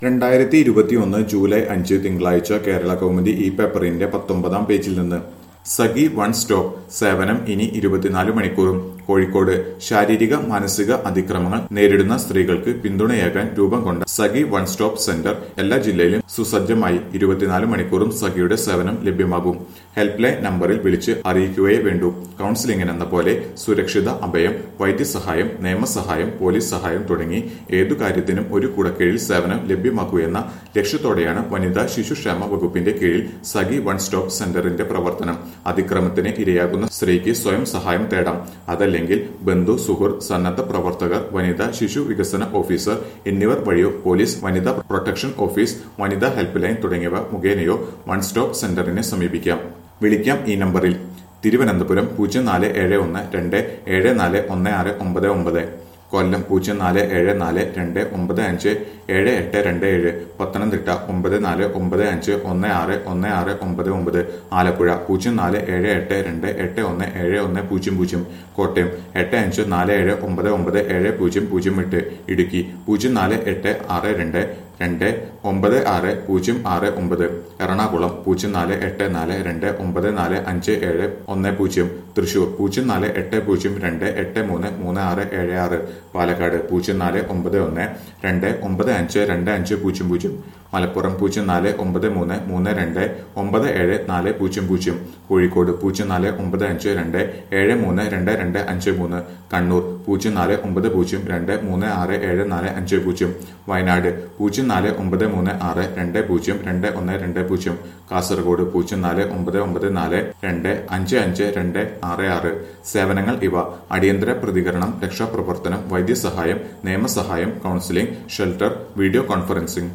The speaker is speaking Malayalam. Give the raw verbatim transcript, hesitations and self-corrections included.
രണ്ടായിരത്തി ഇരുപത്തിയൊന്ന് ജൂലൈ അഞ്ച് തിങ്കളാഴ്ച കേരള കൗമുദി ഈ പേപ്പറിന്റെ പത്തൊമ്പതാം പേജിൽ നിന്ന് സഖി വൺ സ്റ്റോപ്പ് സേവനം ഇനി ഇരുപത്തിനാല് മണിക്കൂറും. കോഴിക്കോട് ശാരീരിക മാനസിക അതിക്രമങ്ങൾ നേരിടുന്ന സ്ത്രീകൾക്ക് പിന്തുണയേകാൻ രൂപം കൊണ്ട സഖി വൺ സ്റ്റോപ്പ് സെന്റർ എല്ലാ ജില്ലയിലും സുസജ്ജമായി. ഇരുപത്തിനാല് മണിക്കൂറും സഖിയുടെ സേവനം ലഭ്യമാകും. ഹെൽപ്പ് ലൈൻ നമ്പറിൽ വിളിച്ച് അറിയിക്കുകയേ വേണ്ടൂ. കൌൺസിലിംഗിനെന്ന പോലെ സുരക്ഷിത അഭയം, വൈദ്യസഹായം, നിയമസഹായം, പോലീസ് സഹായം തുടങ്ങി ഏതു കാര്യത്തിനും ഒരു കുടക്കീഴിൽ സേവനം ലഭ്യമാക്കുകയെന്ന ലക്ഷ്യത്തോടെയാണ് വനിതാ ശിശുക്ഷേമ വകുപ്പിന്റെ കീഴിൽ സഖി വൺ സ്റ്റോപ്പ് സെന്ററിന്റെ പ്രവർത്തനം. അതിക്രമത്തിന് ഇരയാകുന്ന സ്ത്രീക്ക് സ്വയം സഹായം തേടാം. അതല്ലെങ്കിൽ ബന്ധു, സുഹൃത്ത്, സന്നദ്ധ പ്രവർത്തകർ, വനിതാ ശിശു വികസന ഓഫീസർ എന്നിവർ വഴിയോ പോലീസ്, വനിതാ പ്രൊട്ടക്ഷൻ ഓഫീസ്, വനിതാ ഹെൽപ്പ് ലൈൻ തുടങ്ങിയവ മുഖേനയോ വൺ സ്റ്റോപ്പ് സെന്ററിനെ സമീപിക്കാം. വിളിക്കാം ഈ നമ്പറിൽ. തിരുവനന്തപുരം പൂജ്യം നാല് ഏഴ് ഒന്ന് രണ്ട് ഏഴ് നാല് ഒന്ന് ആറ് ഒമ്പത് ഒമ്പത്, കൊല്ലം പൂജ്യം നാല് ഏഴ് നാല് രണ്ട് ഒമ്പത് അഞ്ച് ഏഴ് എട്ട് രണ്ട് ഏഴ്, പത്തനംതിട്ട ഒമ്പത് നാല് ഒമ്പത് അഞ്ച് ഒന്ന് ആറ് ഒന്ന് ആറ് ഒമ്പത് ഒമ്പത്, ആലപ്പുഴ പൂജ്യം നാല് ഏഴ് എട്ട് രണ്ട് എട്ട് ഒന്ന് ഏഴ് ഒന്ന് പൂജ്യം പൂജ്യം, കോട്ടയം എട്ട് അഞ്ച് നാല് ഏഴ് ഒമ്പത് ഒമ്പത് ഏഴ് പൂജ്യം പൂജ്യം എട്ട്, ഇടുക്കി പൂജ്യം നാല് എട്ട് ആറ് രണ്ട് രണ്ട് ഒമ്പത് ആറ് പൂജ്യം ആറ് ഒമ്പത്, എറണാകുളം പൂജ്യം നാല് എട്ട് നാല് രണ്ട് ഒമ്പത് നാല് അഞ്ച് ഏഴ് ഒന്ന് പൂജ്യം, തൃശൂർ പൂജ്യം നാല് എട്ട് പൂജ്യം രണ്ട് എട്ട് മൂന്ന് മൂന്ന് ആറ് ഏഴ് ആറ്, പാലക്കാട് പൂജ്യം നാല് ഒമ്പത് ഒന്ന് രണ്ട് ഒമ്പത് അഞ്ച് രണ്ട് അഞ്ച് പൂജ്യം പൂജ്യം, മലപ്പുറം പൂജ്യം നാല് ഒമ്പത് മൂന്ന് മൂന്ന് രണ്ട് ഒമ്പത് ഏഴ് നാല് പൂജ്യം പൂജ്യം, കോഴിക്കോട് പൂജ്യം നാല് ഒമ്പത് അഞ്ച് രണ്ട് ഏഴ് മൂന്ന് രണ്ട് രണ്ട് അഞ്ച് മൂന്ന്, കണ്ണൂർ പൂജ്യം നാല് ഒമ്പത് പൂജ്യം രണ്ട് മൂന്ന് ആറ് ഏഴ് നാല് അഞ്ച് പൂജ്യം, വയനാട് പൂജ്യം നാല് ഒമ്പത് മൂന്ന് ആറ് രണ്ട് പൂജ്യം രണ്ട് ഒന്ന് രണ്ട് പൂജ്യം, കാസർഗോഡ് പൂജ്യം നാല് ഒമ്പത് ഒമ്പത് നാല് രണ്ട് അഞ്ച് അഞ്ച് രണ്ട് ആറ് ആറ്. സേവനങ്ങൾ ഇവ: അടിയന്തര പ്രതികരണം, രക്ഷാപ്രവർത്തനം, വൈദ്യസഹായം, നിയമസഹായം, കൌൺസിലിംഗ്, ഷെൽട്ടർ, വീഡിയോ കോൺഫറൻസിംഗ്.